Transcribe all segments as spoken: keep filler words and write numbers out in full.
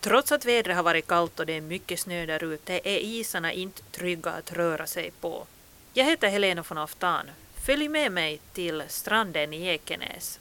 Trots att vädret har varit kallt och det är mycket snö där ute är isarna inte trygga att röra sig på. Jag heter Helena von Aftan. Följ med mig till stranden i Ekenäs.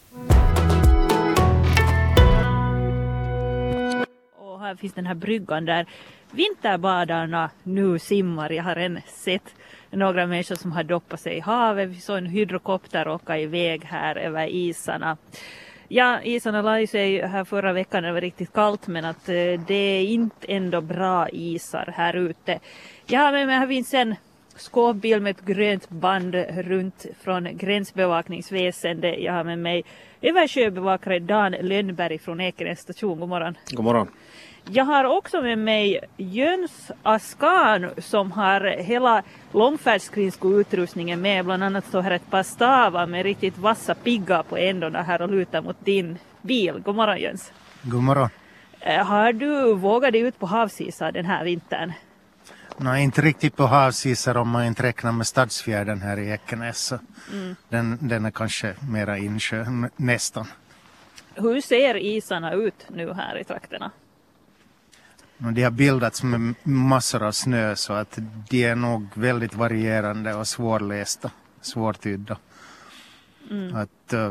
Och här finns den här bryggan där vinterbadarna nu simmar. Jag har än sett några människor som har doppat sig i havet. Vi såg en hydrokopter åka iväg här över isarna. Ja, isarna la sig här förra veckan, det var riktigt kallt, men att det är inte ändå bra isar här ute. Jag har med mig, här finns en skåpbil med ett grönt band runt från gränsbevakningsväsendet. Jag har med mig översjöbevakare Dan Lönnberg från Ekenäs station. God morgon. God morgon. Jag har också med mig Jöns Askan som har hela långfärdsskridskoutrustningen med. Bland annat står här ett par stavar med riktigt vassa piggar på ändarna här och lutar mot din bil. God morgon Jöns. God morgon. Har du vågat dig ut på havsisar den här vintern? Nej, inte riktigt på havsisar om man inte räknar med Stadsfjärden här i Ekenäs. Mm. Den, den är kanske mera insjö, nästan. Hur ser isarna ut nu här i trakterna? De har bildats med massor av snö så att de är nog väldigt varierande och svårlästa, svårtydda. Mm. Att, uh,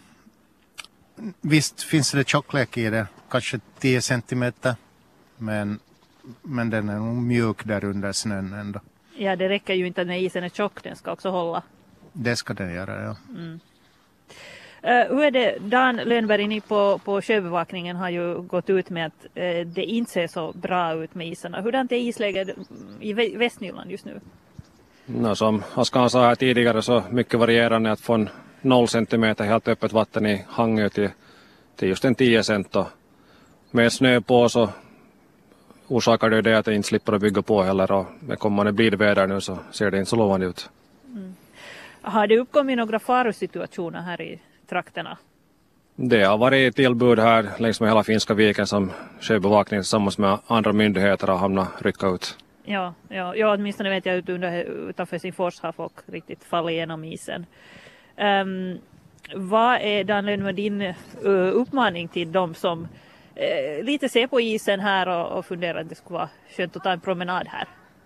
visst finns det tjocklek i det, kanske tio centimeter, men, men den är nog mjuk där under snön ändå. Ja, det räcker ju inte när isen är tjock, den ska också hålla. Det ska den göra, ja. Mm. Uh, hur är det, Dan Lönnberg, ni på, på sjöbevakningen har ju gått ut med att uh, det inte ser så bra ut med isarna. Hurdant är isläget i Västnyland just nu? No, som Askan sa här tidigare så mycket varierande, att från noll centimeter helt öppet vatten i Hangö till, till just en tio cent. Och med snö på så orsakar det det att det inte slipper att bygga på heller, och med kommande blidväder nu så ser det inte så lovande ut. Mm. Har det uppkommit några farosituationer här i trakterna? Det har varit tillbud här längs med hela Finska viken som sjöbevakningen tillsammans med andra myndigheter har hamnat rycka ut. Ja, ja, ja, åtminstone vet jag att under, utanför Helsingfors har folk riktigt fallit genom isen. Um, vad är Dan Lönnberg din uh, uppmaning till dem som uh, lite ser på isen här och, och funderar att det skulle vara skönt att ta en promenad här?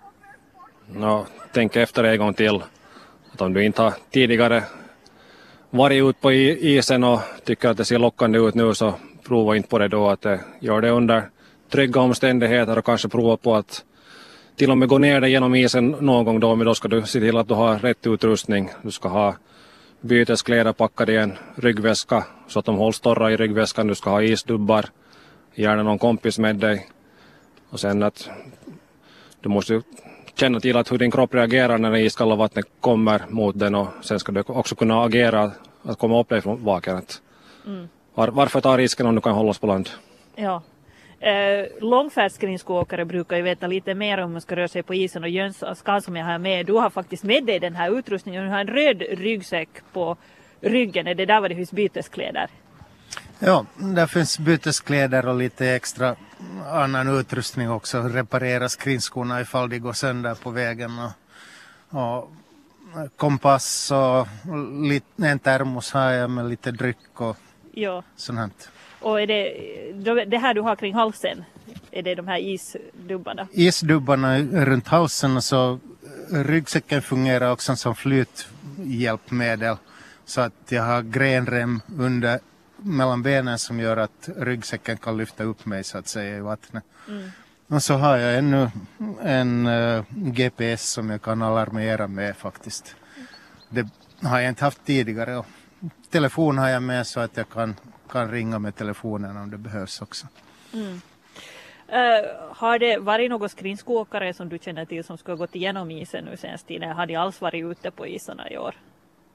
No, tänk efter en gång till att om du inte har tidigare varit ut på isen och tycker att det ser lockande ut nu, så prova inte på det då. Att det, gör det under trygga omständigheter och kanske prova på att till och med gå ner det genom isen någon gång då, men då ska du se till att du har rätt utrustning. Du ska ha byteskläder packade i en ryggväska så att de hålls torra i ryggväskan. Du ska ha isdubbar, gärna någon kompis med dig. Och sen att du måste känna till att hur din kropp reagerar när det iskalla vattnet kommer mot den, och sen ska du också kunna agera att komma upp dig från vakenet. Mm. Var, varför ta risken om du kan hållas på land? Ja. Eh, långfärdsskridskoåkare brukar ju veta lite mer om man ska röra sig på isen, och Jöns Askan som jag har med, du har faktiskt med dig den här utrustningen. Du har en röd ryggsäck på ryggen. Är det där var det finns byteskläder? Ja, där finns byteskläder och lite extra annan utrustning också. Reparera skridskorna ifall de går sönder på vägen. Och, och kompass och lite, en termos har jag med lite dryck och ja. Sånt här. Och är det det här du har kring halsen? Är det de här isdubbarna? Isdubbarna runt halsen, och så ryggsäcken fungerar också som flythjälpmedel. Så att jag har grenrem under mellan benen som gör att ryggsäcken kan lyfta upp mig så att säga i vattnet. Mm. Och så har jag ännu en uh, G P S som jag kan alarmera med faktiskt. Det har jag inte haft tidigare. Och telefon har jag med så att jag kan, kan ringa med telefonen om det behövs också. Mm. Uh, har det varit någon skridskoåkare som du känner till som ska ha gått igenom isen nu senast tiden? Har de alls varit ute på isarna i år?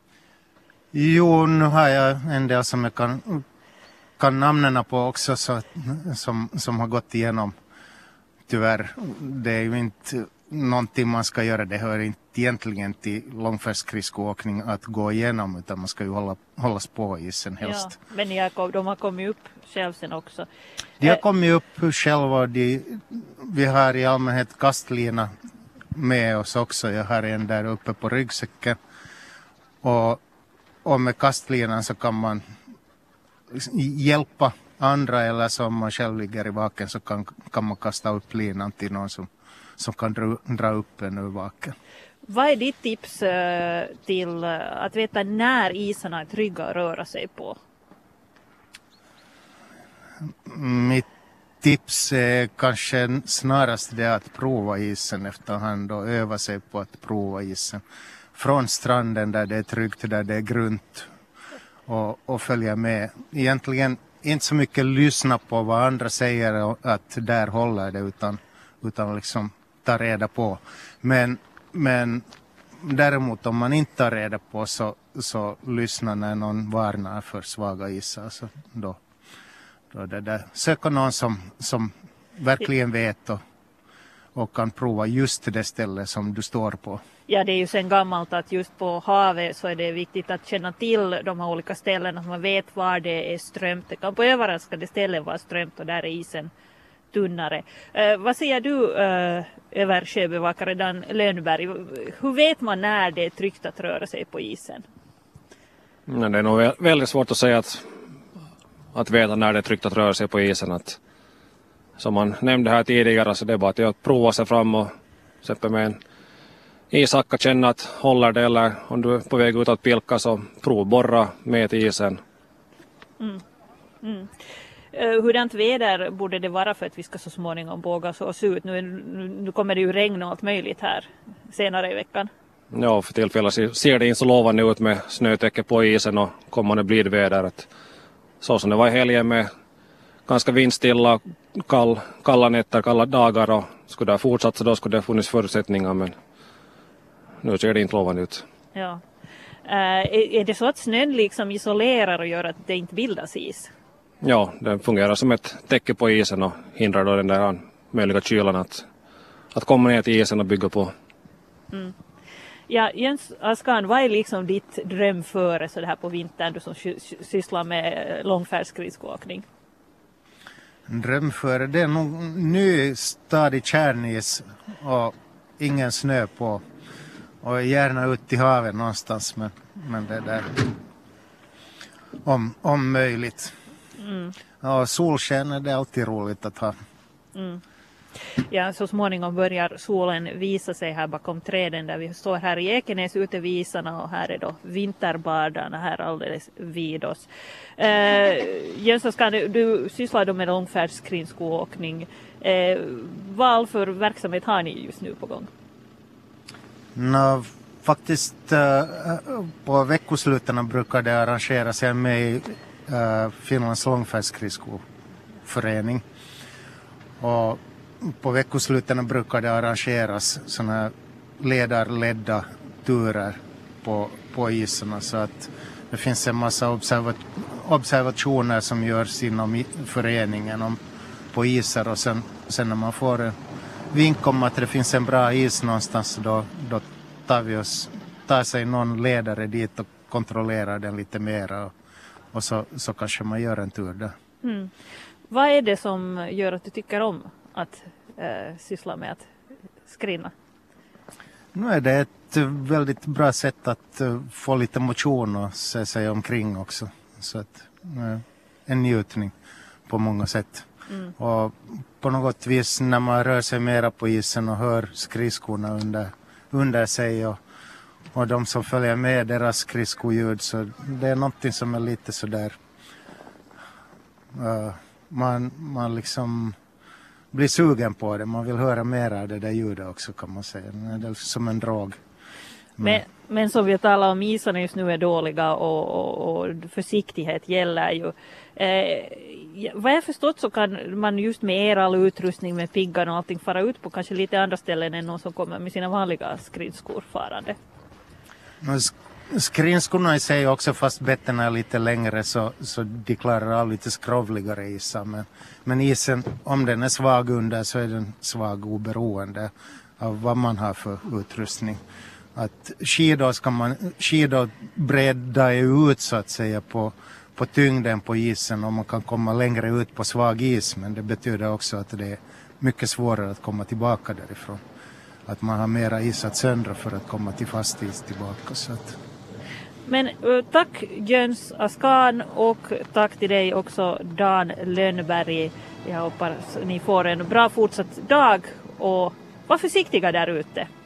Jo, nu har jag en del som jag kan, kan namnen på också, så, som, som har gått igenom. Tyvärr, det är ju inte någonting man ska göra. Det hör inte egentligen till långfärdsskridskoåkning att gå igenom, utan man ska ju hålla, hållas på isen helst. Ja, men jag, de har kommit upp själv sen också. De har kommit upp själva. De, vi har i allmänhet kastlina med oss också. Jag har en där uppe på ryggsäcken. Och Och med kastlinan så kan man hjälpa andra, eller som man själv ligger i vaken så kan, kan man kasta upp linan till någon som, som kan dra, dra upp en ur vaken. Vad är ditt tips eh, till eh, att veta när isarna är trygga att röra sig på? Mitt tips är kanske snarast det att prova isen efterhand och öva sig på att prova isen. Från stranden där det är tryggt, där det är grunt, och, och följa med. Egentligen inte så mycket lyssna på vad andra säger att där håller det, utan, utan liksom ta reda på. Men, men däremot om man inte tar reda på så, så lyssna när någon varnar för svaga isar. Så då, då det där. Söka någon som, som verkligen vet och, och kan prova just det ställe som du står på. Ja, det är ju sen gammalt att just på havet så är det viktigt att känna till de här olika ställena, att man vet var det är strömt. Det kan på överraskande ställen vara strömt och där är isen tunnare. Eh, vad säger du eh, över sjöbevakare Dan Lönnberg? Hur vet man när det är tryggt att röra sig på isen? Ja, det är nog vä- väldigt svårt att säga att, att veta när det är tryggt att röra sig på isen. Att, som man nämnde här tidigare, så det är bara till att prova sig fram och exempel med en ishacka känna att håller det, eller om du är på väg ut att pilka så provborra med till isen. Mm. Mm. Uh, hurdant väder borde det vara för att vi ska så småningom våga oss ut? Nu, nu, nu kommer det ju regn och allt möjligt här senare i veckan. Ja, för tillfället ser det inte så lovande ut med snötäcke på isen och kommande blidväder. Så som det var i helgen med ganska vindstilla, kall, kalla nätter, kalla dagar, och skulle det ha fortsatt så då skulle det funnits förutsättningar, men nu ser det inte lovande ut. Ja. Uh, är, är det så att snön liksom isolerar och gör att det inte bildas is? Ja, det fungerar som ett täcke på isen och hindrar då den där möjliga kylan att, att komma ner till isen och bygga på. Mm. Ja, Jens Askan, vad är liksom ditt drömföre så det här på vintern, du som sysslar med långfärdsskridskoåkning? Drömföre, det är nog ny stadig kärnis och ingen snö på. Och gärna ut till havet någonstans, men, men det där om, om möjligt. Mm. Ja, solsken är det alltid roligt att ha. Mm. Ja, så småningom börjar solen visa sig här bakom träden där vi står här i Ekenäs ute vid isarna, och här är då vinterbadarna här alldeles vid oss. Eh, Jens Askan, du, du sysslar då med långfärdsskridskoåkning. Eh, vad för verksamhet har ni just nu på gång? No, faktiskt uh, på veckosluten brukar det arrangeras jag med i uh, Finlands långfärdsskridskoförening. Och på veckosluten brukar det arrangeras såna ledarledda turer på, på isarna, så att det finns en massa observat- observationer som görs inom föreningen om, på isar, och sen, sen när man får en vink om att det finns en bra is någonstans, då, då tar vi oss, tar sig någon ledare dit och kontrollerar den lite mera, och, och så, så kanske man gör en tur där. Mm. Vad är det som gör att du tycker om att eh, syssla med att skrinna? Nu är det ett väldigt bra sätt att uh, få lite motion och se sig omkring också. Så att, uh, en njutning på många sätt. Mm. Och på något vis när man rör sig mera på isen och hör skridskorna under, under sig, och, och de som följer med deras skridskoljud, så det är någonting som är lite sådär uh, man, man liksom blir sugen på det. Man vill höra mer av det där ljudet också, kan man säga. Det är som en drog. Men, men som vi talar om, isarna just nu är dåliga, och, och, och försiktighet gäller ju. Eh, vad jag förstått så kan man just med er all utrustning med piggan och allting fara ut på kanske lite andra ställen än någon som kommer med sina vanliga skridskor farande. Skridskorna i sig också, fast betten är lite längre, så, så de klarar av lite skrovligare isar. Men, men isen, om den är svag under, så är den svag oberoende av vad man har för utrustning. Att skidor ska man, skidor breddar ju ut så att säga på, på tyngden på isen, och man kan komma längre ut på svag is, men det betyder också att det är mycket svårare att komma tillbaka därifrån. Att man har mera is att söndra för att komma till fast is tillbaka. Så att... Men uh, tack Jöns Askan och tack till dig också Dan Lönnberg. Jag hoppas ni får en bra fortsatt dag och var försiktiga där ute.